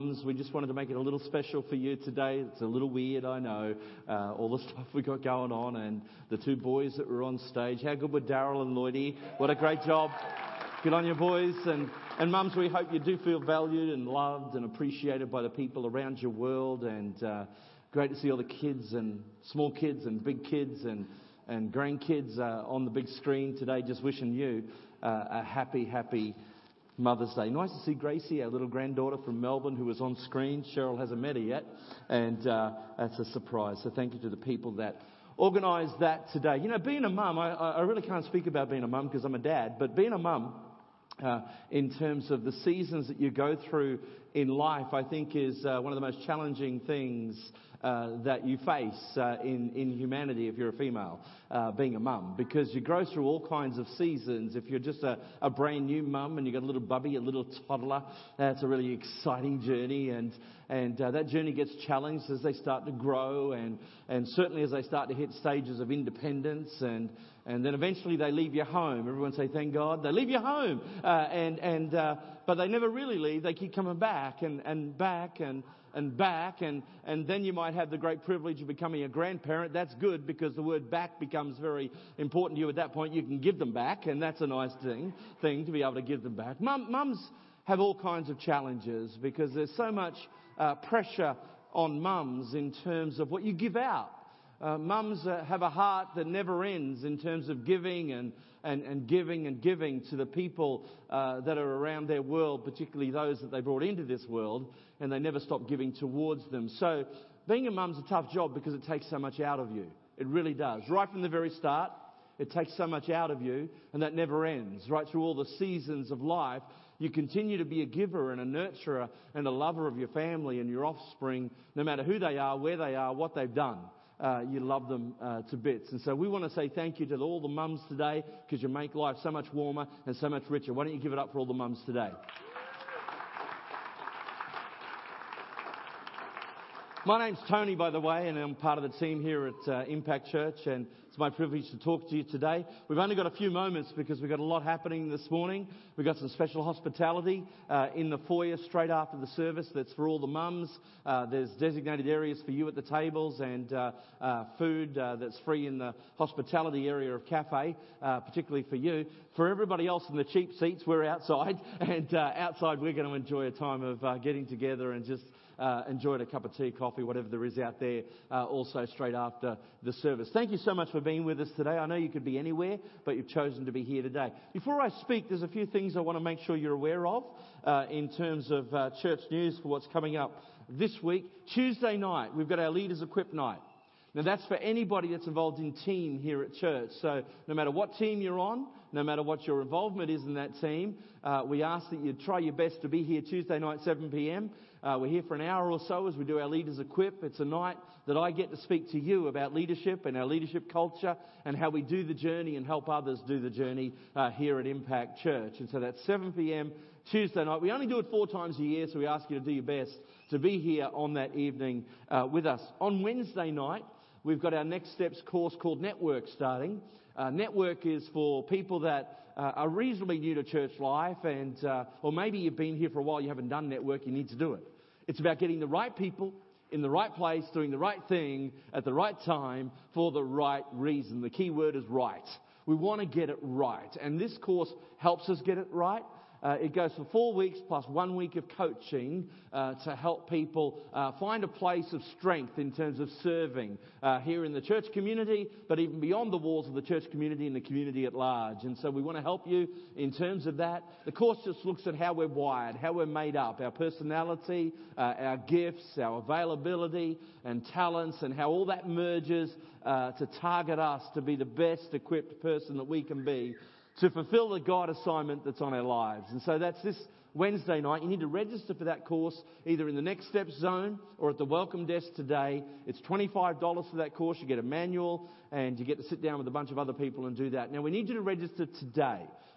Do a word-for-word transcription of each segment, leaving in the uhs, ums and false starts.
We just wanted to make it a little special for you today. It's a little weird, I know, uh, all the stuff we got going on, and the two boys that were on stage. How good were Daryl and Lloydie? What a great job. Good on you, boys. And, and mums, we hope you do feel valued and loved and appreciated by the people around your world. And uh, great to see all the kids and small kids and big kids and, and grandkids uh, on the big screen today. Just wishing you uh, a happy, happy Mother's Day. Nice to see Gracie, our little granddaughter from Melbourne, who was on screen. Cheryl hasn't met her yet, and uh, that's a surprise. So thank you to the people that organised that today. You know, being a mum, I, I really can't speak about being a mum because I'm a dad, but being a mum, uh, in terms of the seasons that you go through in life, I think is uh, one of the most challenging things uh, that you face uh, in, in humanity if you're a female, uh, being a mum, because you go through all kinds of seasons. If you're just a, a brand new mum and you've got a little bubby, a little toddler, that's a really exciting journey, and and uh, that journey gets challenged as they start to grow, and, and certainly as they start to hit stages of independence, and and then eventually they leave your home. Everyone say, thank God. They leave your home, uh, and and uh, but they never really leave. They keep coming back and, and back and and back, and, and then you might have the great privilege of becoming a grandparent. That's good, because the word back becomes very important to you at that point. You can give them back, and that's a nice thing, thing to be able to give them back. Mum, mums have all kinds of challenges because there's so much uh, pressure on mums in terms of what you give out. Uh, mums uh, have a heart that never ends in terms of giving and, and, and giving and giving to the people uh, that are around their world, particularly those that they brought into this world, and they never stop giving towards them. So being a mum's a tough job because it takes so much out of you. It really does. Right from the very start, it takes so much out of you, and that never ends. Right through all the seasons of life, you continue to be a giver and a nurturer and a lover of your family and your offspring, no matter who they are, where they are, what they've done. Uh, you love them uh, to bits. And so we want to say thank you to all the mums today, because you make life so much warmer and so much richer. Why don't you give it up for all the mums today? My name's Tony, by the way, and I'm part of the team here at uh, Impact Church, and it's my privilege to talk to you today. We've only got a few moments because we've got a lot happening this morning. We've got some special hospitality uh, in the foyer straight after the service that's for all the mums. Uh, there's designated areas for you at the tables, and uh, uh, food uh, that's free in the hospitality area of cafe, uh, particularly for you. For everybody else in the cheap seats, we're outside, and uh, outside we're going to enjoy a time of uh, getting together and just Uh, enjoyed a cup of tea, coffee, whatever there is out there, uh, also straight after the service. Thank you so much for being with us today. I know you could be anywhere, but you've chosen to be here today. Before I speak, there's a few things I want to make sure you're aware of uh, in terms of uh, church news for what's coming up this week. Tuesday night, we've got our Leaders Equip night. Now, that's for anybody that's involved in team here at church. So no matter what team you're on, no matter what your involvement is in that team, uh, we ask that you try your best to be here Tuesday night, seven p.m. Uh, we're here for an hour or so as we do our Leaders Equip. It's a night that I get to speak to you about leadership and our leadership culture and how we do the journey and help others do the journey uh, here at Impact Church. And so that's seven p.m. Tuesday night. We only do it four times a year, so we ask you to do your best to be here on that evening uh, with us. On Wednesday night, we've got our Next Steps course called Network starting. Uh, Network is for people that uh, are reasonably new to church life, and uh, or maybe you've been here for a while, you haven't done Network, you need to do it. It's about getting the right people in the right place, doing the right thing at the right time for the right reason. The key word is right. We want to get it right, and this course helps us get it right. Uh, it goes for four weeks plus one week of coaching uh, to help people uh, find a place of strength in terms of serving uh, here in the church community, but even beyond the walls of the church community and the community at large. And so we want to help you in terms of that. The course just looks at how we're wired, how we're made up, our personality, uh, our gifts, our availability and talents, and how all that merges uh, to target us to be the best equipped person that we can be to fulfill the God assignment that's on our lives. And so that's this Wednesday night. You need to register for that course either in the Next Steps zone or at the welcome desk today. It's twenty-five dollars for that course. You get a manual and you get to sit down with a bunch of other people and do that. Now, we need you to register today.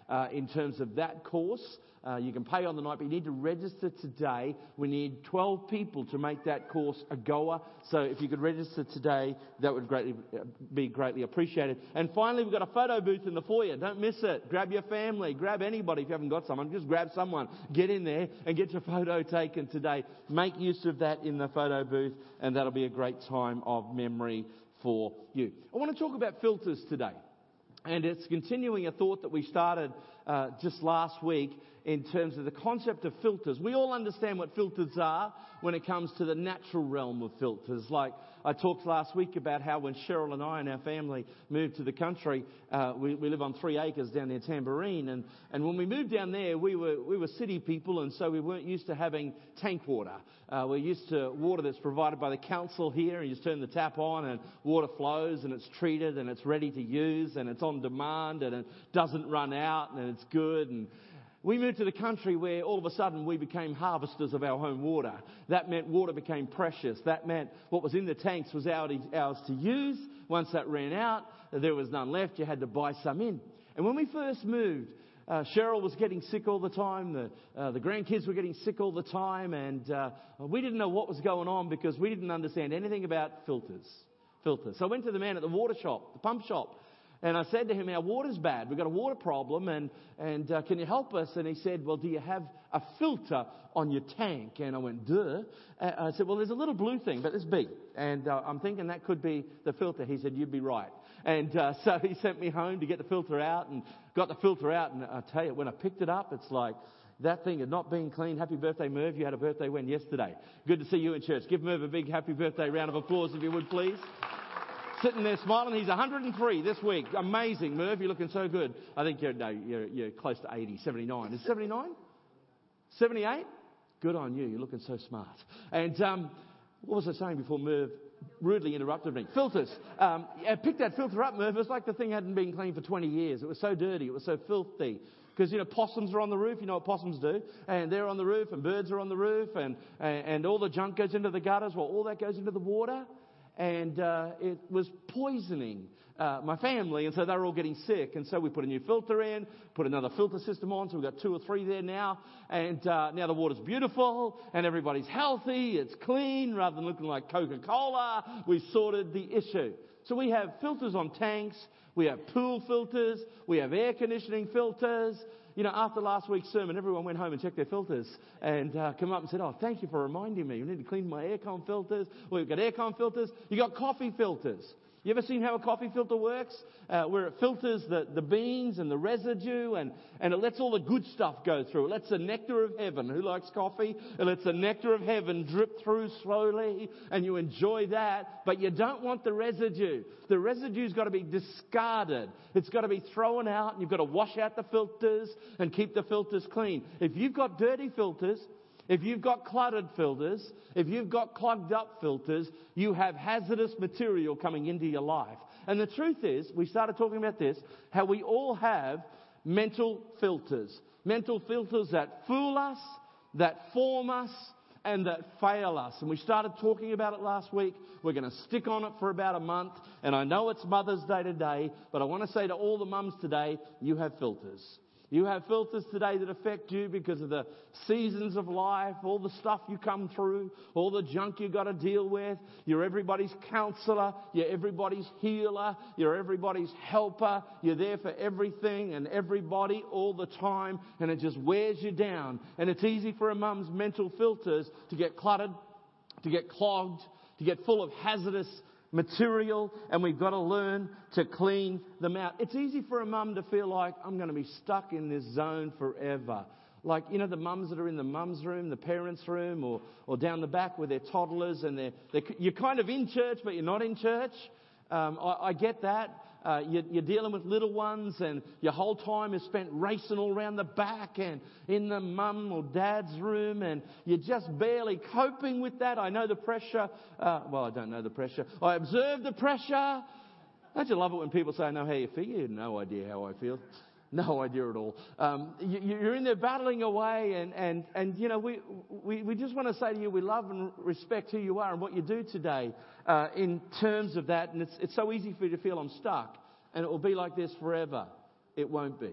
uh, in terms of that course. Uh, you can pay on the night, but you need to register today. We need twelve people to make that course a goer. So if you could register today, that would greatly be greatly appreciated. And finally, we've got a photo booth in the foyer. Don't miss it. Grab your family. Grab anybody if you haven't got someone. Just grab someone. Get in there and get your photo taken today. Make use of that in the photo booth, and that'll be a great time of memory for you. I want to talk about filters today. And it's continuing a thought that we started uh, just last week in terms of the concept of filters. We all understand what filters are when it comes to the natural realm of filters. Like I talked last week about how when Cheryl and I and our family moved to the country, uh, we, we live on three acres down near Tamborine, and, and when we moved down there, we were we were city people, and so we weren't used to having tank water. Uh, we're used to water that's provided by the council here, and you just turn the tap on and water flows, and it's treated, and it's ready to use, and it's on demand, and it doesn't run out, and it's good. And we moved to the country where all of a sudden we became harvesters of our home water. That meant water became precious. That meant what was in the tanks was ours to use. Once that ran out, there was none left. You had to buy some in. And when we first moved, uh, Cheryl was getting sick all the time. The, uh, the grandkids were getting sick all the time. And uh, we didn't know what was going on because we didn't understand anything about filters. Filters. So I went to the man at the water shop, the pump shop. And I said to him, our water's bad. We've got a water problem, and, and uh, can you help us? And he said, well, do you have a filter on your tank? And I went, duh. Uh, I said, well, there's a little blue thing, but it's big. And uh, I'm thinking that could be the filter. He said, you'd be right. And uh, so he sent me home to get the filter out, and got the filter out. And I tell you, when I picked it up, it's like that thing had not been clean. Happy birthday, Merv. You had a birthday when yesterday. Good to see you in church. Give Merv a big happy birthday round of applause, if you would, please. Sitting there smiling. He's one hundred and three this week. Amazing, Merv. You're looking so good. I think you're, no, you're, you're close to eighty, seventy-nine. Is it seventy-nine? seventy-eight? Good on you. You're looking so smart. And um, what was I saying before Merv rudely interrupted me? Filters. Um, I picked that filter up, Merv. It was like the thing hadn't been cleaned for twenty years. It was so dirty. It was so filthy. Because, you know, possums are on the roof. You know what possums do. And they're on the roof, and birds are on the roof, and, and, and all the junk goes into the gutters. Well, all that goes into the water. And uh, it was poisoning uh, my family, and so they were all getting sick. And so we put a new filter in, put another filter system on, so we've got two or three there now. And uh, now the water's beautiful, and everybody's healthy, it's clean, rather than looking like Coca-Cola. We sorted the issue. So we have filters on tanks, we have pool filters, we have air conditioning filters. You know, after last week's sermon, everyone went home and checked their filters and uh, come up and said, oh, thank you for reminding me. We need to clean my aircon filters. Well, we've got aircon filters. You've got coffee filters. You ever seen how a coffee filter works? Uh, where it filters the, the beans and the residue, and, and it lets all the good stuff go through. It lets the nectar of heaven. Who likes coffee? It lets the nectar of heaven drip through slowly, and you enjoy that. But you don't want the residue. The residue's got to be discarded. It's got to be thrown out, and you've got to wash out the filters and keep the filters clean. If you've got dirty filters, if you've got cluttered filters, if you've got clogged up filters, you have hazardous material coming into your life. And the truth is, we started talking about this, how we all have mental filters. Mental filters that fool us, that form us, and that fail us. And we started talking about it last week. We're going to stick on it for about a month. And I know it's Mother's Day today, but I want to say to all the mums today, you have filters. You have filters today that affect you because of the seasons of life, all the stuff you come through, all the junk you got to deal with. You're everybody's counselor. You're everybody's healer. You're everybody's helper. You're there for everything and everybody all the time, and it just wears you down. And it's easy for a mum's mental filters to get cluttered, to get clogged, to get full of hazardous material, and we've got to learn to clean them out. It's easy for a mum to feel like, I'm going to be stuck in this zone forever. Like, you know, the mums that are in the mum's room, the parents' room, or, or down the back with their toddlers, and they're, they're, you're kind of in church, but you're not in church. Um, I, I get that. Uh, you're, you're dealing with little ones, and your whole time is spent racing all around the back and in the mum or dad's room, and you're just barely coping with that. I know the pressure. Uh, well, I don't know the pressure. I observe the pressure. Don't you love it when people say, I know how you feel? You have no idea how I feel. No idea at all. Um, you, you're in there battling away, and, and, and you know, we, we, we just want to say to you, we love and respect who you are and what you do today uh, in terms of that. And it's, it's so easy for you to feel I'm stuck, and it will be like this forever. It won't be.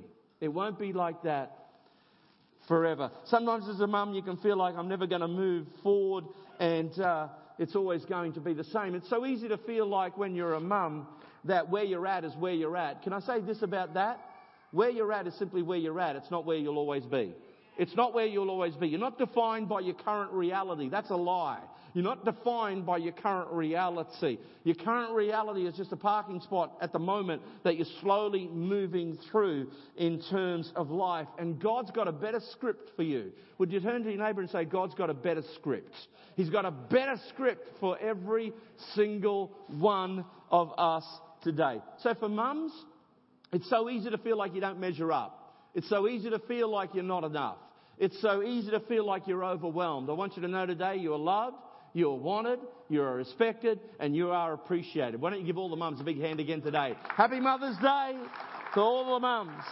It won't be like that forever. Sometimes as a mum, you can feel like I'm never going to move forward and uh, it's always going to be the same. It's so easy to feel like when you're a mum that where you're at is where you're at. Can I say this about that? Where you're at is simply where you're at. It's not where you'll always be. It's not where you'll always be. You're not defined by your current reality. That's a lie. You're not defined by your current reality. Your current reality is just a parking spot at the moment that you're slowly moving through in terms of life. And God's got a better script for you. Would you turn to your neighbour and say, God's got a better script? He's got a better script for every single one of us today. So for mums, it's so easy to feel like you don't measure up. It's so easy to feel like you're not enough. It's so easy to feel like you're overwhelmed. I want you to know today you are loved, you are wanted, you are respected, and you are appreciated. Why don't you give all the mums a big hand again today? Happy Mother's Day to all the mums.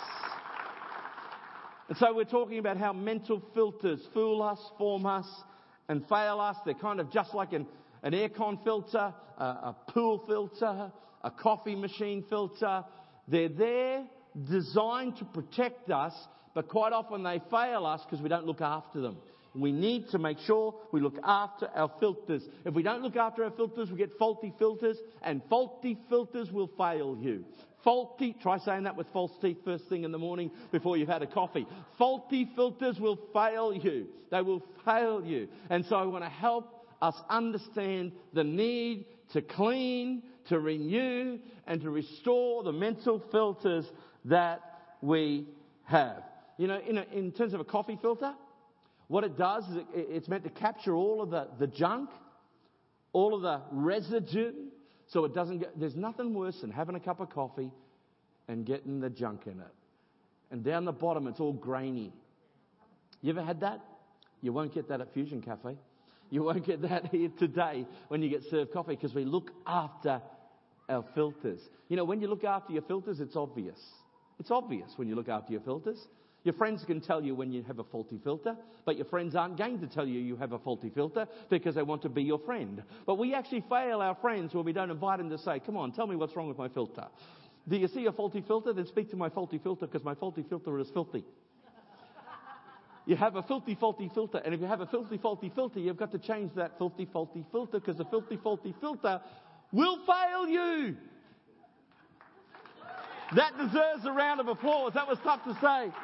And so we're talking about how mental filters fool us, form us, and fail us. They're kind of just like an, an aircon filter, a, a pool filter, a coffee machine filter. They're there designed to protect us, but quite often they fail us because we don't look after them. We need to make sure we look after our filters. If we don't look after our filters, we get faulty filters, and faulty filters will fail you. Faulty, try saying that with false teeth first thing in the morning before you've had a coffee. Faulty filters will fail you. They will fail you. And so I want to help us understand the need to clean, to renew, and to restore the mental filters that we have. You know, in, a, in terms of a coffee filter, what it does is it, it's meant to capture all of the, the junk, all of the residue, so it doesn't get... There's nothing worse than having a cup of coffee and getting the junk in it. And down the bottom, it's all grainy. You ever had that? You won't get that at Fusion Cafe. You won't get that here today when you get served coffee, because we look after our filters. You know, when you look after your filters, it's obvious. It's obvious when you look after your filters. Your friends can tell you when you have a faulty filter, but your friends aren't going to tell you you have a faulty filter because they want to be your friend. But we actually fail our friends when we don't invite them to say, come on, tell me what's wrong with my filter. Do you see a faulty filter? Then speak to my faulty filter, because my faulty filter is filthy. You have a filthy, faulty filter. And if you have a filthy, faulty filter, you've got to change that filthy, faulty filter, because the filthy, faulty filter will fail you. That deserves a round of applause. That was tough to say.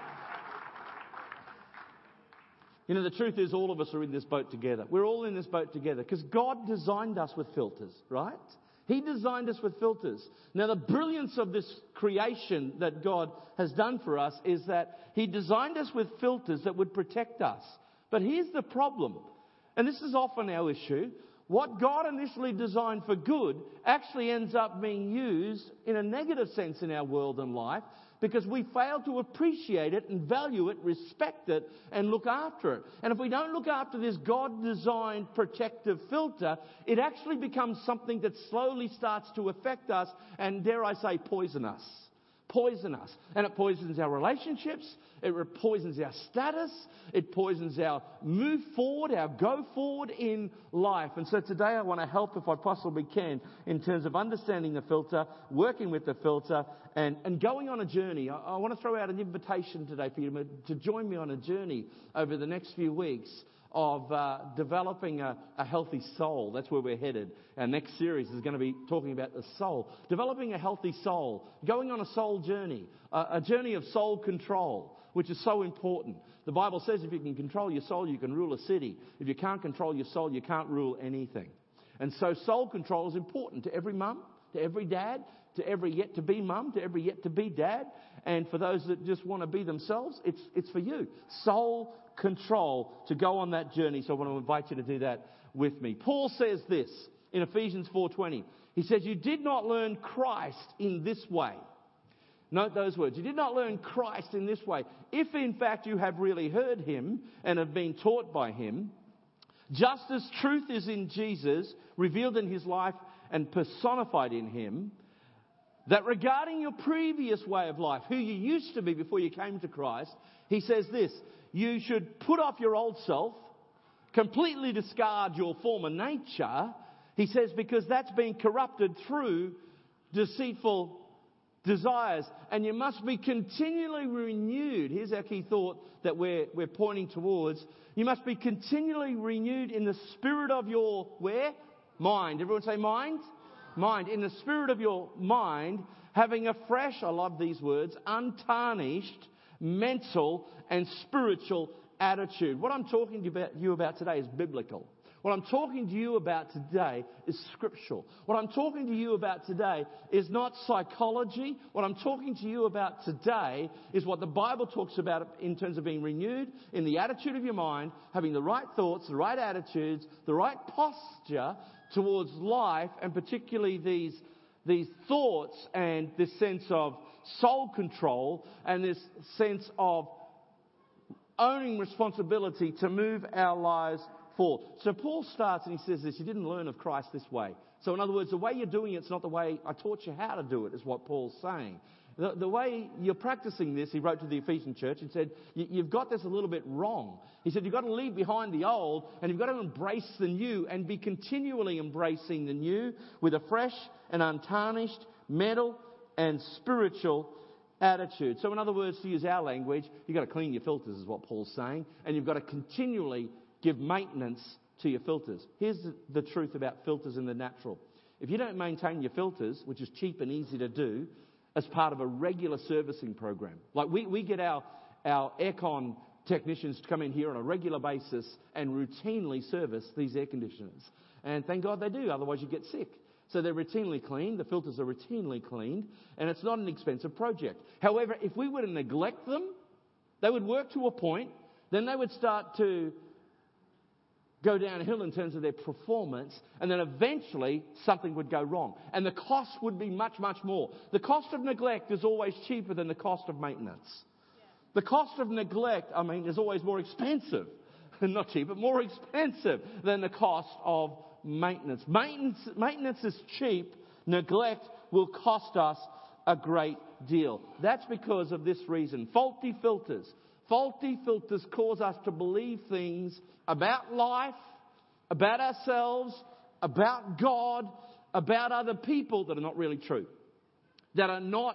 You know, the truth is all of us are in this boat together. We're all in this boat together because God designed us with filters, right? He designed us with filters. Now, the brilliance of this creation that God has done for us is that He designed us with filters that would protect us. But here's the problem, and this is often our issue. What God initially designed for good actually ends up being used in a negative sense in our world and life, because we fail to appreciate it and value it, respect it, and look after it. And if we don't look after this God-designed protective filter, it actually becomes something that slowly starts to affect us and, dare I say, poison us. Poison us. And it poisons our relationships, it poisons our status, it poisons our move forward, our go forward in life. And so today I want to help, if I possibly can, in terms of understanding the filter, working with the filter, and, and going on a journey. I, I want to throw out an invitation today for you to, to join me on a journey over the next few weeks of uh, developing a, a healthy soul. That's where we're headed. Our next series is going to be talking about the soul. Developing a healthy soul. Going on a soul journey. Uh, a journey of soul control, which is so important. The Bible says if you can control your soul, you can rule a city. If you can't control your soul, you can't rule anything. And so soul control is important to every mum, to every dad, to every yet-to-be mum, to every yet-to-be dad. And for those that just want to be themselves, it's it's for you. Soul control to go on that journey. So I want to invite you to do that with me. Paul says this in Ephesians four twenty. He says, you did not learn Christ in this way. Note those words. You did not learn Christ in this way. If in fact you have really heard Him and have been taught by Him, just as truth is in Jesus, revealed in His life and personified in Him, that regarding your previous way of life, who you used to be before you came to Christ, he says this, you should put off your old self, completely discard your former nature, he says, because that's been corrupted through deceitful desires, and you must be continually renewed. Here's our key thought that we're, we're pointing towards. You must be continually renewed in the spirit of your, where? Mind. Everyone say mind? Mind. In the spirit of your mind, having a fresh, I love these words, untarnished, mental and spiritual attitude. What I'm talking to you about, you about today is biblical. What I'm talking to you about today is scriptural. What I'm talking to you about today is not psychology. What I'm talking to you about today is what the Bible talks about in terms of being renewed in the attitude of your mind, having the right thoughts, the right attitudes, the right posture towards life, and particularly these, these thoughts and this sense of soul control and this sense of owning responsibility to move our lives forward. So Paul starts and he says this: you didn't learn of Christ this way. So in other words, the way you're doing it's not the way I taught you how to do it, is what Paul's saying. The, the way you're practicing this, he wrote to the Ephesian church and said, you've got this a little bit wrong. He said, you've got to leave behind the old and you've got to embrace the new and be continually embracing the new with a fresh and untarnished mental and spiritual attitude. So in other words, to use our language, you've got to clean your filters, is what Paul's saying, and you've got to continually give maintenance to your filters. Here's the, the truth about filters in the natural. If you don't maintain your filters, which is cheap and easy to do, as part of a regular servicing program. Like we, we get our, our aircon technicians to come in here on a regular basis and routinely service these air conditioners. And thank God they do, otherwise you get sick. So they're routinely cleaned, the filters are routinely cleaned, and it's not an expensive project. However, if we were to neglect them, they would work to a point, then they would start to go downhill in terms of their performance, and then eventually something would go wrong. And the cost would be much, much more. The cost of neglect is always cheaper than the cost of maintenance. Yeah. The cost of neglect, I mean, is always more expensive. Not cheap, but more expensive than the cost of maintenance. Maintenance, maintenance is cheap. Neglect will cost us a great deal. That's because of this reason. Faulty filters. Faulty filters cause us to believe things about life, about ourselves, about God, about other people that are not really true. That are not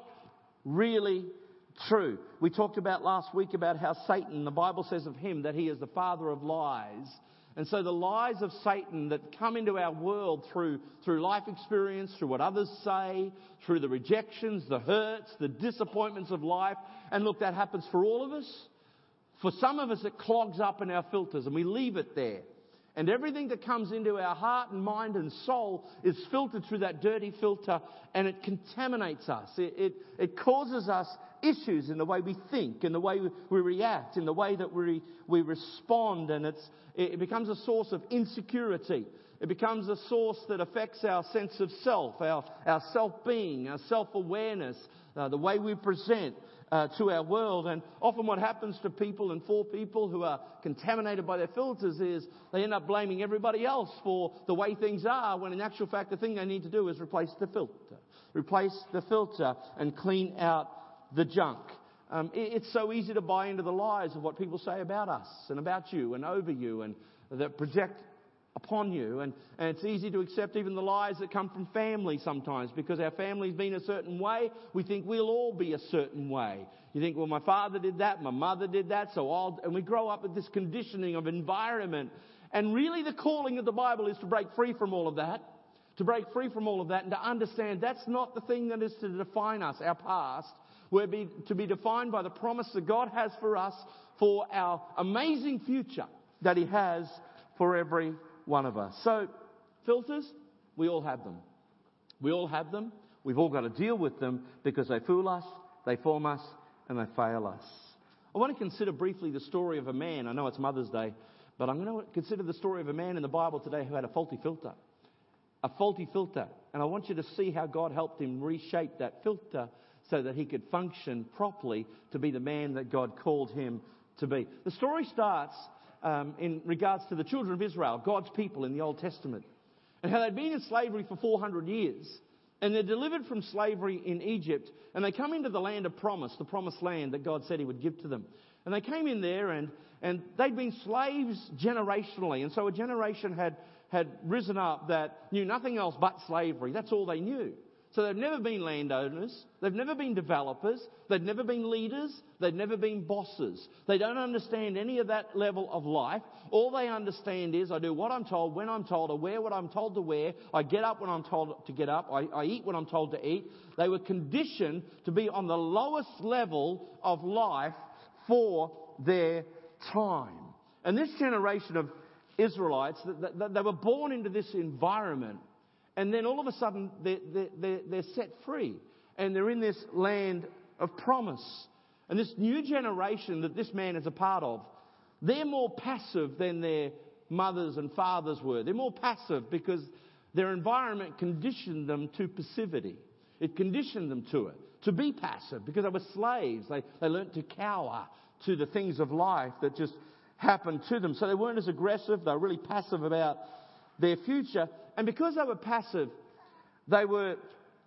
really true. We talked about last week about how Satan, the Bible says of him that he is the father of lies. And so the lies of Satan that come into our world through, through life experience, through what others say, through the rejections, the hurts, the disappointments of life. And look, that happens for all of us. For some of us, it clogs up in our filters and we leave it there. And everything that comes into our heart and mind and soul is filtered through that dirty filter, and it contaminates us. It, it, it causes us issues in the way we think, in the way we, we react, in the way that we, we respond, and it's, it becomes a source of insecurity. It becomes a source that affects our sense of self, our, our self-being, our self-awareness, uh, the way we present Uh, to our world. And often what happens to people and for people who are contaminated by their filters is they end up blaming everybody else for the way things are, when in actual fact the thing they need to do is replace the filter. Replace the filter and clean out the junk. Um, it, it's so easy to buy into the lies of what people say about us and about you and over you, and that project upon you, and, and it's easy to accept even the lies that come from family sometimes, because our family's been a certain way. We think we'll all be a certain way. You think, well, my father did that, my mother did that, so I'll, and we grow up with this conditioning of environment. And really the calling of the Bible is to break free from all of that, to break free from all of that and to understand that's not the thing that is to define us, our past. We're be, to be defined by the promise that God has for us for our amazing future that He has for every one of us. So, filters, we all have them. We all have them. We've all got to deal with them because they fool us, they form us, and they fail us. I want to consider briefly the story of a man. I know it's Mother's Day, but I'm going to consider the story of a man in the Bible today who had a faulty filter. A faulty filter. And I want you to see how God helped him reshape that filter so that he could function properly to be the man that God called him to be. The story starts Um, in regards to the children of Israel, God's people in the Old Testament, and how they'd been in slavery for four hundred years, and they're delivered from slavery in Egypt, and they come into the land of promise, the promised land that God said He would give to them. And they came in there, and, and they'd been slaves generationally, and so a generation had, had risen up that knew nothing else but slavery. That's all they knew. So they've never been landowners, they've never been developers, they've never been leaders, they've never been bosses. They don't understand any of that level of life. All they understand is I do what I'm told, when I'm told, I wear what I'm told to wear, I get up when I'm told to get up, I, I eat when I'm told to eat. They were conditioned to be on the lowest level of life for their time. And this generation of Israelites, they were born into this environment. And then all of a sudden, they're, they're, they're set free. And they're in this land of promise. And this new generation that this man is a part of, they're more passive than their mothers and fathers were. They're more passive because their environment conditioned them to passivity. It conditioned them to it, to be passive, because they were slaves. They, they learnt to cower to the things of life that just happened to them. So they weren't as aggressive. They were really passive about their future. And because they were passive, they were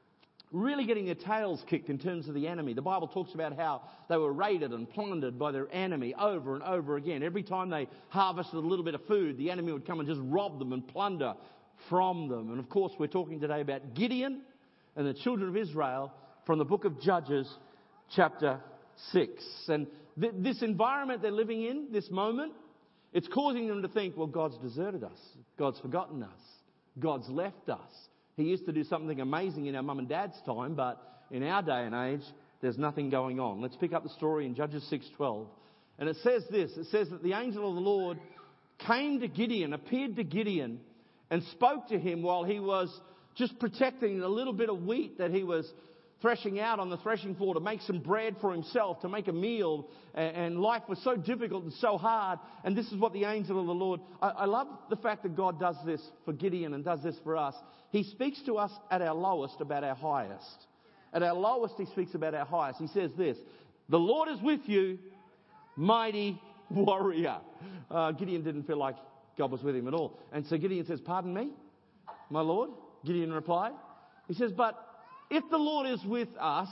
really getting their tails kicked in terms of the enemy. The Bible talks about how they were raided and plundered by their enemy over and over again. Every time they harvested a little bit of food, the enemy would come and just rob them and plunder from them. And of course, we're talking today about Gideon and the children of Israel from the book of Judges, chapter six. And th- this environment they're living in, this moment, it's causing them to think, well, God's deserted us. God's forgotten us. God's left us. He used to do something amazing in our mum and dad's time, but in our day and age, there's nothing going on. Let's pick up the story in Judges six twelve. And it says this. It says that the angel of the Lord came to Gideon, appeared to Gideon, and spoke to him while he was just protecting the little bit of wheat that he was threshing out on the threshing floor to make some bread for himself, to make a meal. And life was so difficult and so hard. And this is what the angel of the Lord... I, I love the fact that God does this for Gideon and does this for us. He speaks to us at our lowest about our highest. At our lowest, he speaks about our highest. He says this, the Lord is with you, mighty warrior. Uh, Gideon didn't feel like God was with him at all. And so Gideon says, pardon me, my Lord? Gideon replied. He says, but if the Lord is with us,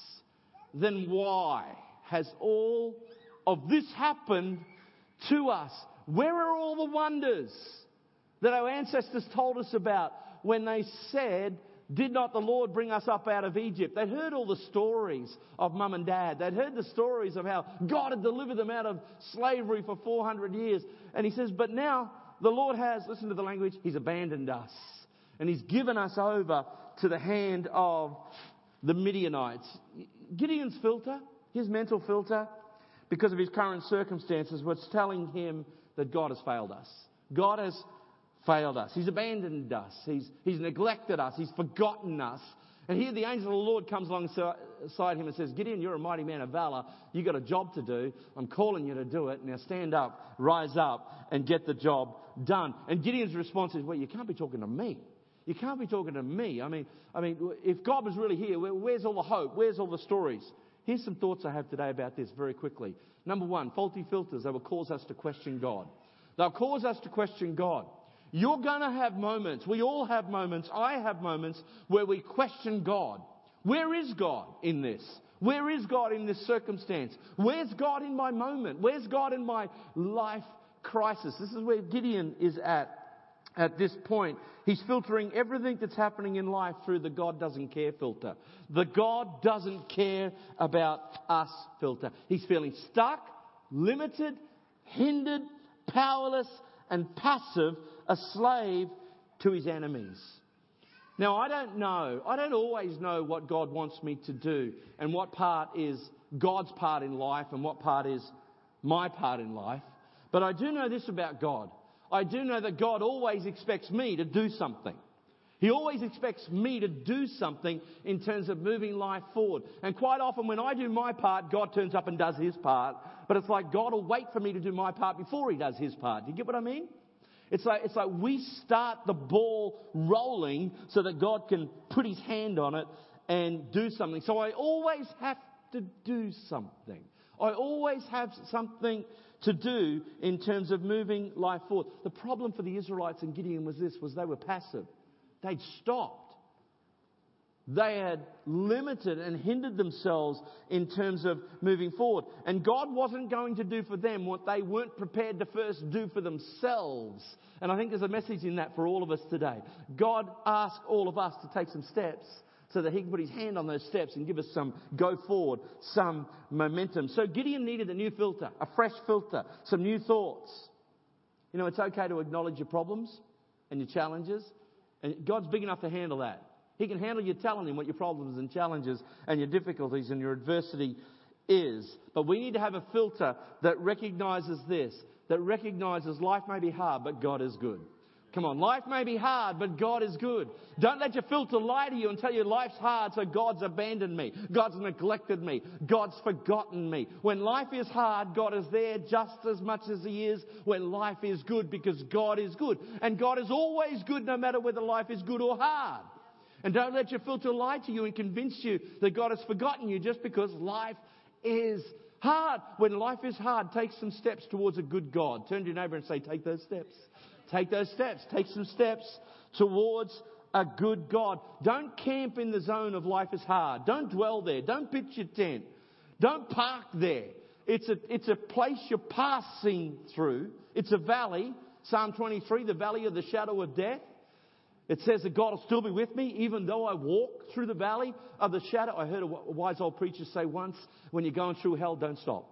then why has all of this happened to us? Where are all the wonders that our ancestors told us about when they said, did not the Lord bring us up out of Egypt? They'd heard all the stories of mum and dad. They'd heard the stories of how God had delivered them out of slavery for four hundred years. And he says, but now the Lord has, listen to the language, he's abandoned us. And he's given us over to the hand of the Midianites. Gideon's filter, his mental filter, because of his current circumstances, was telling him that God has failed us. God has failed us. He's abandoned us. He's, he's neglected us. He's forgotten us. And here the angel of the Lord comes alongside him and says, Gideon, you're a mighty man of valor. You've got a job to do. I'm calling you to do it. Now stand up, rise up, and get the job done. And Gideon's response is, well, you can't be talking to me. You can't be talking to me. I mean, I mean, if God was really here, where's all the hope? Where's all the stories? Here's some thoughts I have today about this very quickly. Number one, faulty filters. They will cause us to question God. They'll cause us to question God. You're going to have moments. We all have moments. I have moments where we question God. Where is God in this? Where is God in this circumstance? Where's God in my moment? Where's God in my life crisis? This is where Gideon is at. At this point, he's filtering everything that's happening in life through the God doesn't care filter. The God doesn't care about us filter. He's feeling stuck, limited, hindered, powerless, and passive, a slave to his enemies. Now, I don't know. I don't always know what God wants me to do and what part is God's part in life and what part is my part in life. But I do know this about God. I do know that God always expects me to do something. He always expects me to do something in terms of moving life forward. And quite often when I do my part, God turns up and does his part. But it's like God will wait for me to do my part before he does his part. Do you get what I mean? It's like, it's like we start the ball rolling so that God can put his hand on it and do something. So I always have to do something. I always have something to do in terms of moving life forward. The problem for the Israelites and Gideon was this, was they were passive. They'd stopped. They had limited and hindered themselves in terms of moving forward. And God wasn't going to do for them what they weren't prepared to first do for themselves. And I think there's a message in that for all of us today. God asked all of us to take some steps so that he can put his hand on those steps and give us some go forward, some momentum. So Gideon needed a new filter, a fresh filter, some new thoughts. You know, it's okay to acknowledge your problems and your challenges, and God's big enough to handle that. He can handle you telling him what your problems and challenges and your difficulties and your adversity is. But we need to have a filter that recognizes this, that recognizes life may be hard, but God is good. Come on, life may be hard, but God is good. Don't let your filter lie to you and tell you life's hard, so God's abandoned me. God's neglected me. God's forgotten me. When life is hard, God is there just as much as He is when life is good, because God is good. And God is always good no matter whether life is good or hard. And don't let your filter lie to you and convince you that God has forgotten you just because life is hard. When life is hard, take some steps towards a good God. Turn to your neighbour and say, take those steps. Take those steps. Take some steps towards a good God. Don't camp in the zone of life is hard. Don't dwell there. Don't pitch your tent. Don't park there. It's a, it's a place you're passing through. It's a valley. Psalm twenty-three, the valley of the shadow of death. It says that God will still be with me even though I walk through the valley of the shadow. I heard a wise old preacher say once, when you're going through hell, don't stop.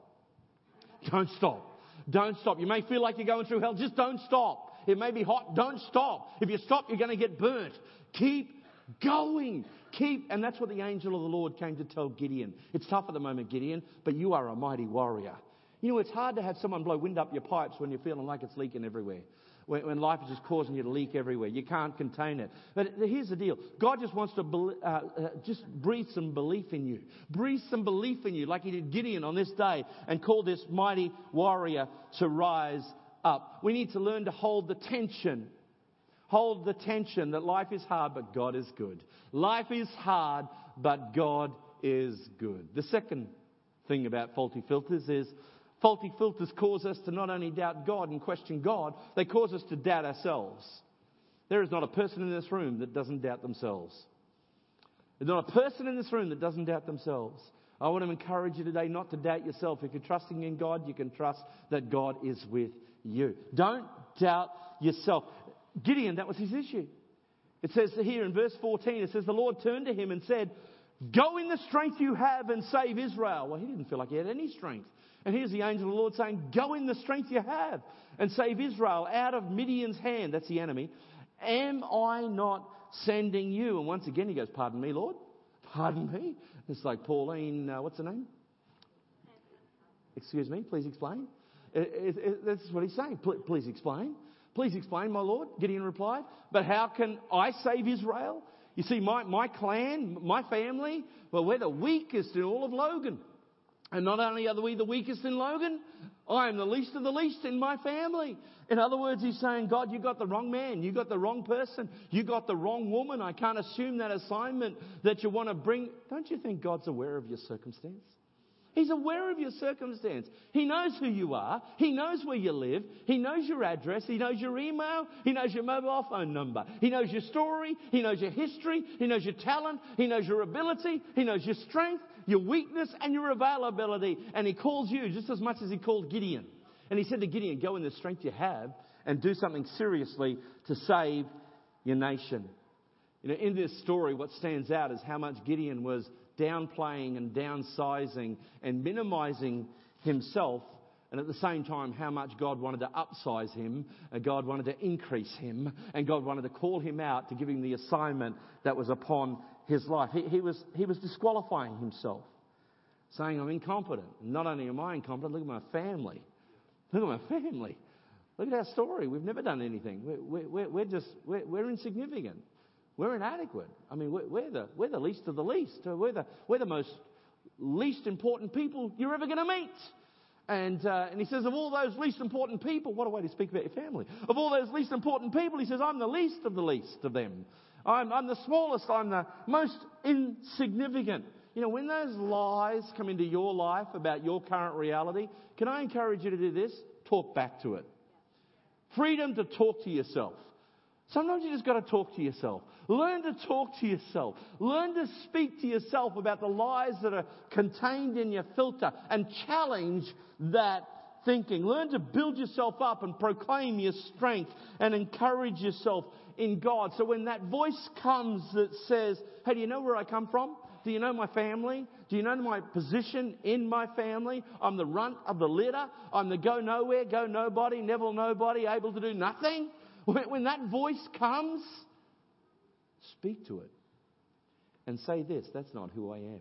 Don't stop. Don't stop. You may feel like you're going through hell. Just don't stop. It may be hot. Don't stop. If you stop, you're going to get burnt. Keep going. Keep. And that's what the angel of the Lord came to tell Gideon. It's tough at the moment, Gideon, but you are a mighty warrior. You know, it's hard to have someone blow wind up your pipes when you're feeling like it's leaking everywhere. When, when life is just causing you to leak everywhere. You can't contain it. But here's the deal. God just wants to uh, uh, just breathe some belief in you. Breathe some belief in you like He did Gideon on this day and call this mighty warrior to rise up. We need to learn to hold the tension. Hold the tension that life is hard, but God is good. Life is hard, but God is good. The second thing about faulty filters is faulty filters cause us to not only doubt God and question God, they cause us to doubt ourselves. There is not a person in this room that doesn't doubt themselves. There's not a person in this room that doesn't doubt themselves. I want to encourage you today not to doubt yourself. If you're trusting in God, you can trust that God is with you. Don't doubt yourself. Gideon, that was his issue. It says here in verse fourteen, it says, the Lord turned to him and said, go in the strength you have and save Israel. Well, he didn't feel like he had any strength. And here's the angel of the Lord saying, go in the strength you have and save Israel out of Midian's hand. That's the enemy. Am I not sending you? And once again he goes, pardon me, Lord. Pardon me. It's like Pauline, uh, what's her name? Excuse me, please explain. It, it, it, that's what he's saying. Please, please explain. Please explain, my Lord. Gideon replied. But how can I save Israel? You see, my, my clan, my family, well, we're the weakest in all of Logan. And not only are we the weakest in Logan, I am the least of the least in my family. In other words, he's saying, God, you got the wrong man. You got the wrong person. You got the wrong woman. I can't assume that assignment that you want to bring. Don't you think God's aware of your circumstance? He's aware of your circumstance. He knows who you are. He knows where you live. He knows your address. He knows your email. He knows your mobile phone number. He knows your story. He knows your history. He knows your talent. He knows your ability. He knows your strength, your weakness, and your availability. And He calls you just as much as He called Gideon. And He said to Gideon, go in the strength you have and do something seriously to save your nation. You know, in this story, what stands out is how much Gideon was downplaying and downsizing and minimizing himself, and at the same time how much God wanted to upsize him, and God wanted to increase him, and God wanted to call him out to give him the assignment that was upon his life. He, he was he was disqualifying himself, saying, I'm incompetent. Not only am I incompetent, look at my family. Look at my family. Look at our story. We've never done anything. We're, we're, we're just we're, we're insignificant. We're inadequate. I mean, we're, we're the we're the least of the least. We're the we're the most least important people you're ever going to meet. And uh, and he says, of all those least important people, what a way to speak about your family. Of all those least important people, he says, I'm the least of the least of them. I'm I'm the smallest. I'm the most insignificant. You know, when those lies come into your life about your current reality, can I encourage you to do this? Talk back to it. Freedom to talk to yourself. Sometimes you just got to talk to yourself. Learn to talk to yourself. Learn to speak to yourself about the lies that are contained in your filter and challenge that thinking. Learn to build yourself up and proclaim your strength and encourage yourself in God. So when that voice comes that says, hey, do you know where I come from? Do you know my family? Do you know my position in my family? I'm the runt of the litter. I'm the go nowhere, go nobody, never nobody, able to do nothing. When, when that voice comes, speak to it and say this, that's not who I am.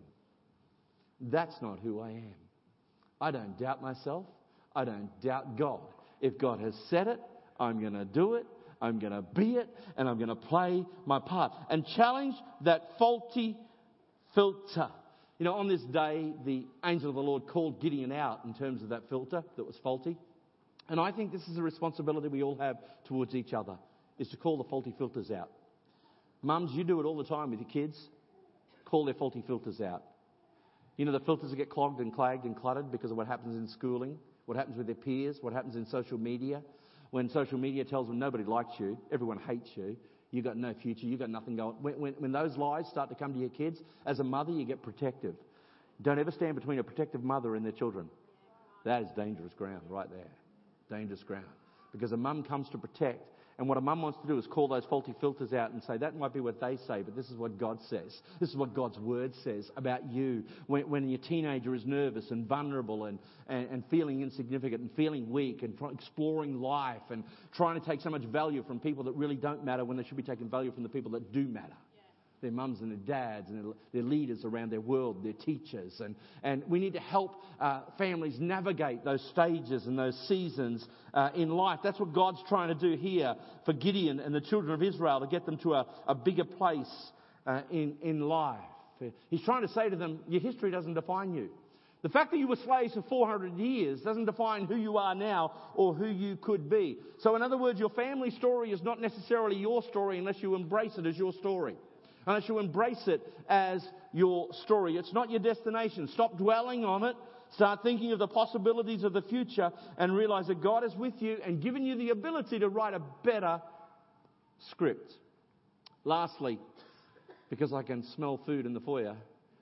That's not who I am. I don't doubt myself. I don't doubt God. If God has said it, I'm going to do it. I'm going to be it. And I'm going to play my part. And challenge that faulty filter. You know, on this day, the angel of the Lord called Gideon out in terms of that filter that was faulty. And I think this is a responsibility we all have towards each other, is to call the faulty filters out. Mums, you do it all the time with your kids. Call their faulty filters out. You know, the filters that get clogged and clagged and cluttered because of what happens in schooling, what happens with their peers, what happens in social media. When social media tells them nobody likes you, everyone hates you, you've got no future, you've got nothing going. When, when, when those lies start to come to your kids, as a mother, you get protective. Don't ever stand between a protective mother and their children. That is dangerous ground right there. Dangerous ground. Because a mum comes to protect. And what a mum wants to do is call those faulty filters out and say, that might be what they say, but this is what God says. This is what God's word says about you. When, when your teenager is nervous and vulnerable and, and, and feeling insignificant and feeling weak and try, exploring life and trying to take so much value from people that really don't matter when they should be taking value from the people that do matter. Their mums and their dads and their, their leaders around their world, their teachers. And, and we need to help uh, families navigate those stages and those seasons uh, in life. That's what God's trying to do here for Gideon and the children of Israel, to get them to a, a bigger place uh, in, in life. He's trying to say to them, your history doesn't define you. The fact that you were slaves for four hundred years doesn't define who you are now or who you could be. So in other words, your family story is not necessarily your story unless you embrace it as your story. Unless you embrace it as your story. It's not your destination. Stop dwelling on it. Start thinking of the possibilities of the future and realize that God is with you and given you the ability to write a better script. Lastly, because I can smell food in the foyer,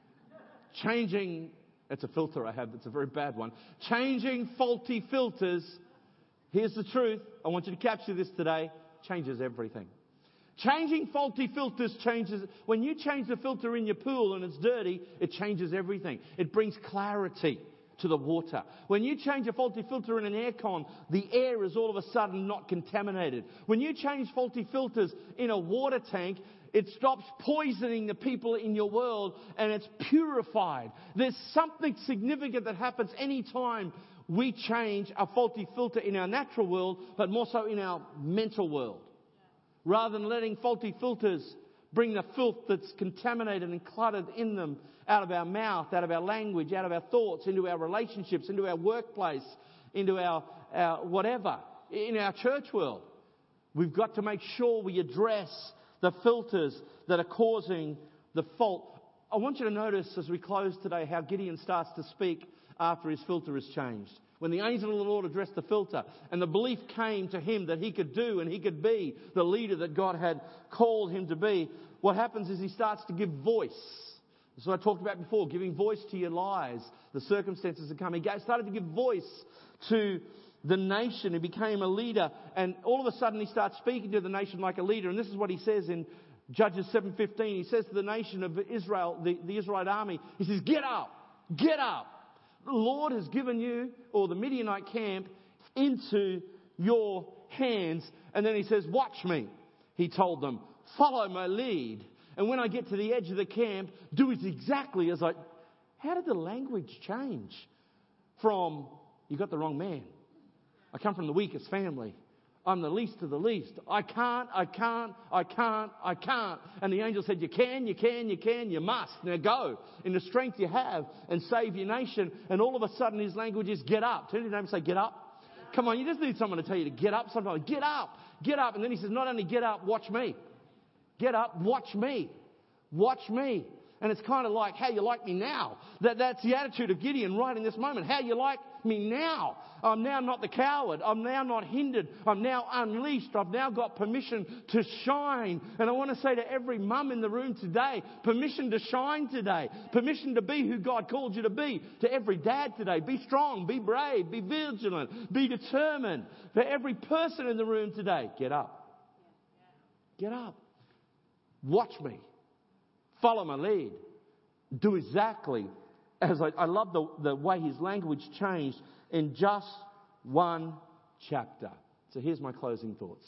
changing, it's a filter I have, it's a very bad one. Changing faulty filters, here's the truth, I want you to capture this today, changes everything. Changing faulty filters changes. When you change the filter in your pool and it's dirty, it changes everything. It brings clarity to the water. When you change a faulty filter in an aircon, the air is all of a sudden not contaminated. When you change faulty filters in a water tank, it stops poisoning the people in your world and it's purified. There's something significant that happens any time we change a faulty filter in our natural world, but more so in our mental world. Rather than letting faulty filters bring the filth that's contaminated and cluttered in them out of our mouth, out of our language, out of our thoughts, into our relationships, into our workplace, into our, our whatever, in our church world. We've got to make sure we address the filters that are causing the fault. I want you to notice as we close today how Gideon starts to speak after his filter has changed. When the angel of the Lord addressed the filter and the belief came to him that he could do and he could be the leader that God had called him to be, what happens is he starts to give voice. That's what I talked about before, giving voice to your lies, the circumstances that come. He started to give voice to the nation. He became a leader, and all of a sudden he starts speaking to the nation like a leader. And this is what he says in Judges seven fifteen. He says to the nation of Israel, the, the Israelite army, he says, get up, get up. The Lord has given you, or the Midianite camp, into your hands. And then he says, watch me. He told them, follow my lead. And when I get to the edge of the camp, do it exactly as I... How did the language change from, you got the wrong man. I come from the weakest family. I'm the least of the least. I can't, I can't, I can't, I can't. And the angel said, you can, you can, you can, you must. Now go in the strength you have and save your nation. And all of a sudden his language is get up. Turn to your neighbor and say, get up. Come on, you just need someone to tell you to get up. Sometimes, get up, get up. And then he says, not only get up, watch me. Get up, watch me. Watch me. And it's kind of like, how you like me now? That, that's the attitude of Gideon right in this moment. How you like me now? I'm now not the coward. I'm now not hindered. I'm now unleashed. I've now got permission to shine. And I want to say to every mum in the room today, permission to shine today. Permission to be who God called you to be. To every dad today, be strong, be brave, be vigilant, be determined. For every person in the room today, get up. Get up. Watch me. Follow my lead. Do exactly as I, I love the, the way his language changed in just one chapter. So here's my closing thoughts.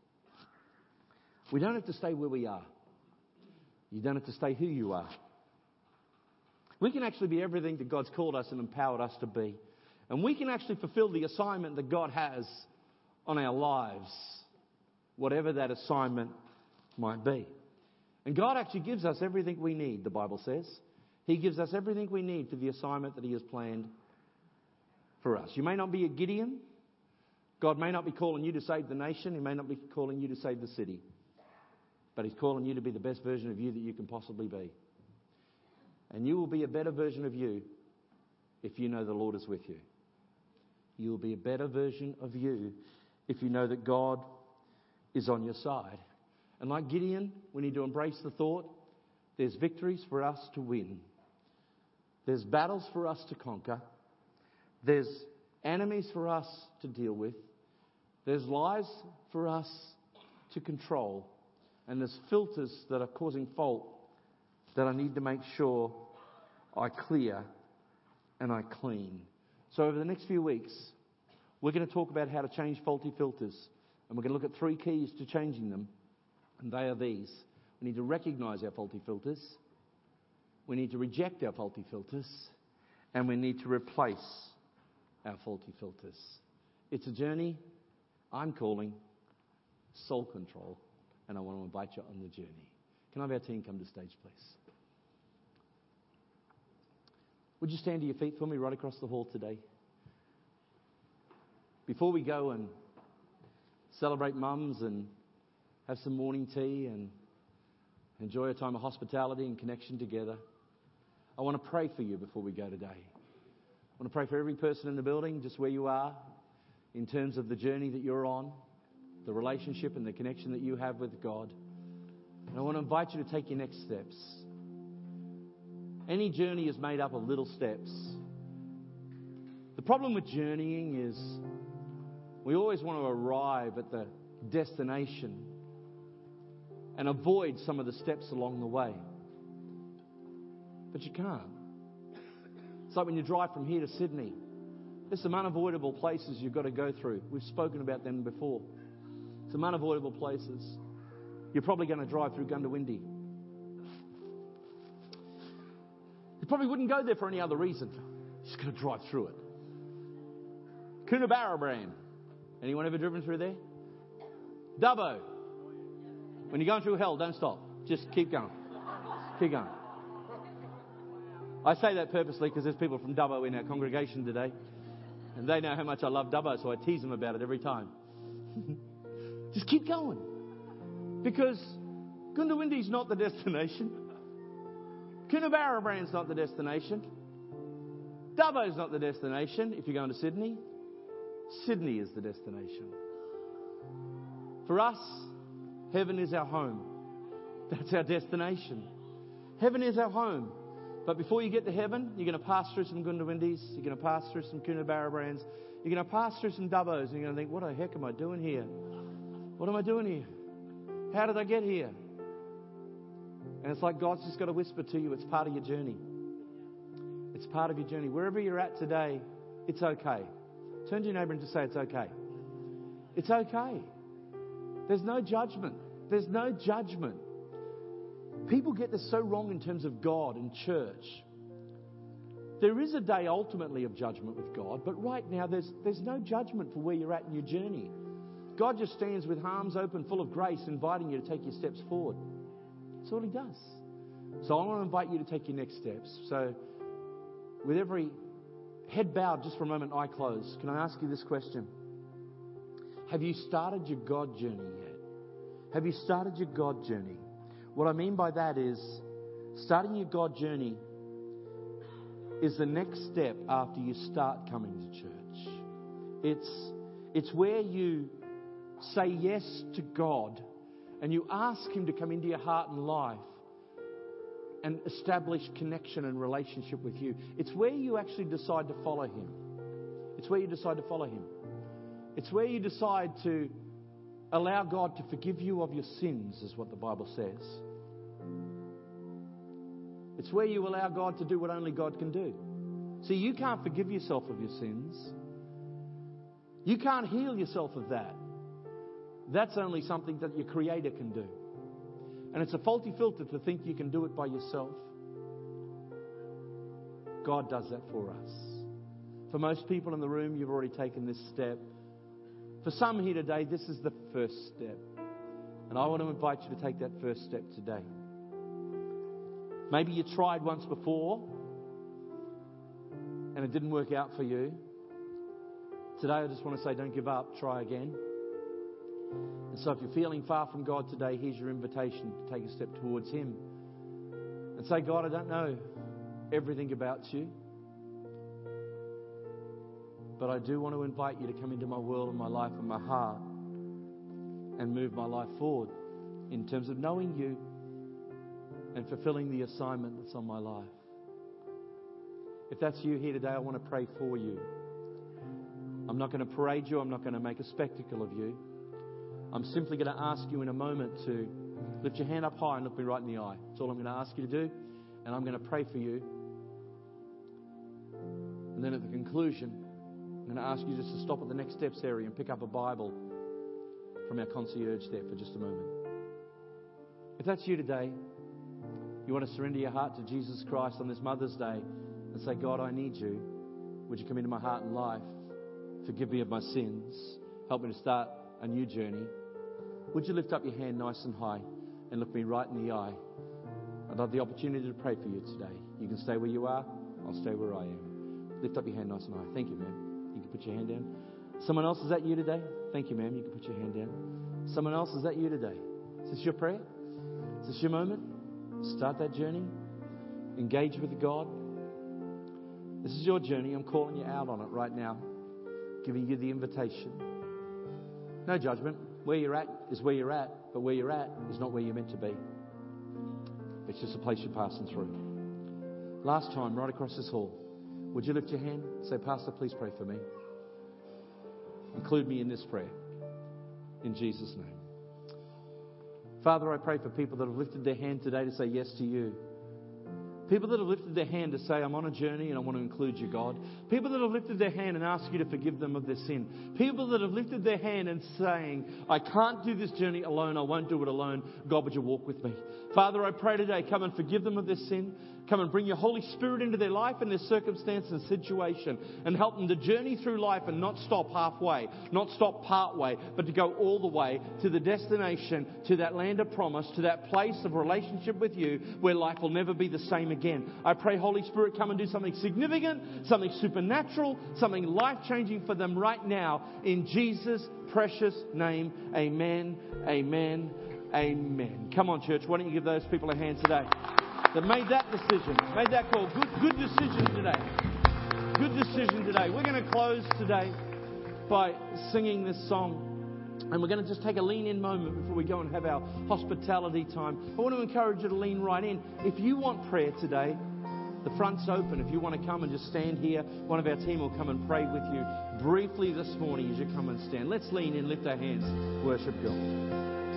We don't have to stay where we are. You don't have to stay who you are. We can actually be everything that God's called us and empowered us to be. And we can actually fulfill the assignment that God has on our lives, whatever that assignment might be. And God actually gives us everything we need, the Bible says. He gives us everything we need for the assignment that he has planned for us. You may not be a Gideon. God may not be calling you to save the nation. He may not be calling you to save the city. But he's calling you to be the best version of you that you can possibly be. And you will be a better version of you if you know the Lord is with you. You will be a better version of you if you know that God is on your side. And like Gideon, we need to embrace the thought, there's victories for us to win. There's battles for us to conquer. There's enemies for us to deal with. There's lies for us to control. And there's filters that are causing fault that I need to make sure I clear and I clean. So over the next few weeks, we're going to talk about how to change faulty filters. And we're going to look at three keys to changing them. And they are these. We need to recognize our faulty filters. We need to reject our faulty filters. And we need to replace our faulty filters. It's a journey I'm calling soul control. And I want to invite you on the journey. Can I have our team come to stage, please? Would you stand to your feet for me right across the hall today? Before we go and celebrate mums and have some morning tea and enjoy a time of hospitality and connection together, I want to pray for you before we go today. I want to pray for every person in the building, just where you are, in terms of the journey that you're on, the relationship and the connection that you have with God. And I want to invite you to take your next steps. Any journey is made up of little steps. The problem with journeying is we always want to arrive at the destination and avoid some of the steps along the way. But you can't. It's like when you drive from here to Sydney. There's some unavoidable places you've got to go through. We've spoken about them before. Some unavoidable places. You're probably going to drive through Gundawindi. You probably wouldn't go there for any other reason. You're just going to drive through it. Coonabarabran. Anyone ever driven through there? Dubbo. When you're going through hell, don't stop. Just keep going. Keep going. I say that purposely because there's people from Dubbo in our congregation today. And they know how much I love Dubbo, so I tease them about it every time. Just keep going. Because Gundawindi's not the destination. Coonabarabran's not the destination. Dubbo's not the destination if you're going to Sydney. Sydney is the destination. For us, heaven is our home. That's our destination. Heaven is our home. But before you get to heaven, you're going to pass through some Gundawindis. You're going to pass through some Coonabarabran's. You're going to pass through some Dubbos. And you're going to think, what the heck am I doing here? What am I doing here? How did I get here? And it's like God's just got to whisper to you, it's part of your journey. It's part of your journey. Wherever you're at today, it's okay. Turn to your neighbour and just say, it's okay. It's okay. There's no judgment. There's no judgment. People get this so wrong in terms of God and church. There is a day ultimately of judgment with God, but right now there's, there's no judgment for where you're at in your journey. God just stands with arms open, full of grace, inviting you to take your steps forward. That's all he does. So I want to invite you to take your next steps. So with every head bowed just for a moment, eye closed, can I ask you this question? Have you started your God journey yet? Have you started your God journey? What I mean by that is Starting your God journey is the next step after you start coming to church. It's, it's where you say yes to God and you ask Him to come into your heart and life and establish connection and relationship with you. It's where you actually decide to follow Him. It's where you decide to follow Him. It's where you decide to allow God to forgive you of your sins, is what the Bible says. It's where you allow God to do what only God can do. See, you can't forgive yourself of your sins. You can't heal yourself of that. That's only something that your Creator can do. And it's a faulty filter to think you can do it by yourself. God does that for us. For most people in the room, you've already taken this step. For some here today, this is the first step. And I want to invite you to take that first step today. Maybe you tried once before and it didn't work out for you. Today I just want to say, don't give up, try again. And so if you're feeling far from God today, here's your invitation to take a step towards Him. And say, God, I don't know everything about you, but I do want to invite you to come into my world and my life and my heart and move my life forward in terms of knowing you and fulfilling the assignment that's on my life. If that's you here today, I want to pray for you. I'm not going to parade you. I'm not going to make a spectacle of you. I'm simply going to ask you in a moment to lift your hand up high and look me right in the eye. That's all I'm going to ask you to do. And I'm going to pray for you. And then at the conclusion, I'm going to ask you just to stop at the next steps area and pick up a Bible from our concierge there for just a moment. If that's you today, you want to surrender your heart to Jesus Christ on this Mother's Day and say, God, I need you. Would you come into my heart and life? Forgive me of my sins. Help me to start a new journey. Would you lift up your hand nice and high and look me right in the eye? I'd love the opportunity to pray for you today. You can stay where you are. I'll stay where I am. Lift up your hand nice and high. Thank you, ma'am. You can put your hand down. Someone else, is that you today? Thank you, ma'am. You can put your hand down. Someone else, is that you today? Is this your prayer? Is this your moment? Start that journey. Engage with God. This is your journey. I'm calling you out on it right now. Giving you the invitation. No judgment. Where you're at is where you're at, but where you're at is not where you're meant to be. It's just a place you're passing through. Last time, right across this hall, would you lift your hand? Say, Pastor, please pray for me. Include me in this prayer. In Jesus' name. Father, I pray for people that have lifted their hand today to say yes to you. People that have lifted their hand to say, I'm on a journey and I want to include you, God. People that have lifted their hand and ask you to forgive them of their sin. People that have lifted their hand and saying, I can't do this journey alone. I won't do it alone. God, would you walk with me? Father, I pray today, come and forgive them of their sin. Come and bring your Holy Spirit into their life and their circumstance and situation and help them to journey through life and not stop halfway, not stop part way, but to go all the way to the destination, to that land of promise, to that place of relationship with you where life will never be the same again. I pray, Holy Spirit, come and do something significant, something supernatural, something life-changing for them right now. In Jesus' precious name, amen, amen, amen. Come on, church, why don't you give those people a hand today that made that decision, made that call. Good, good decision today. Good decision today. We're going to close today by singing this song. And we're going to just take a lean-in moment before we go and have our hospitality time. I want to encourage you to lean right in. If you want prayer today, the front's open. If you want to come and just stand here, one of our team will come and pray with you briefly this morning as you come and stand. Let's lean in, lift our hands, worship God.